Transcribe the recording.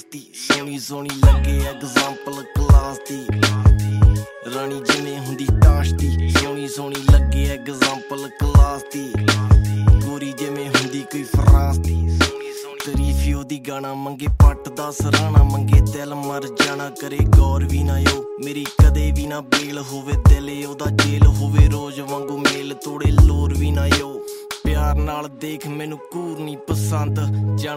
ਦੀ ਸੋਹਣੀ ਸੋਹਣੀ ਲੱਗੇ ਐਗਜ਼ਾਮਪਲ ਕਲਾਸ ਦੀ ਰਾਣੀ ਜਿਵੇਂ ਹੁੰਦੀ ਟਾਸ਼ ਦੀ ਸੋਹਣੀ ਸੋਹਣੀ ਲੱਗੇ ਐਗਜ਼ਾਮਪਲ ਕਲਾਸ ਦੀ ਗੋਰੀ ਜਿਵੇਂ ਹੁੰਦੀ ਕੋਈ ਫਰਾਂਸ ਦੀ ਤਾਰੀਫ ਉਹਦੀ ਗਾਣਾ ਮੰਗੇ ਪੱਟ ਦਾ ਸਰਾਣਾ ਮੰਗੇ ਦਿਲ ਮਰ ਜਾਣਾ ਕਰੇ ਗੌਰ ਵੀ ਨਾ ਓ ਮੇਰੀ ਕਦੇ ਵੀ ਨਾ ਬੇਲ ਹੋਵੇ ਦਿਲ ਉਹਦਾ ਜੇਲ ਹੋਵੇ ਰੋਜ਼ ਵਾਂਗੂ ਮੇਲ ਤੋੜੇ ਲੋਰ ਵੀ ਨਾ ਓ ਪਿਆਰ ਨਾਲ ਦੇਖ ਮੈਨੂੰ ਘੂਰ ਨੀ ਪਸੰਦ ਜਾਣਾ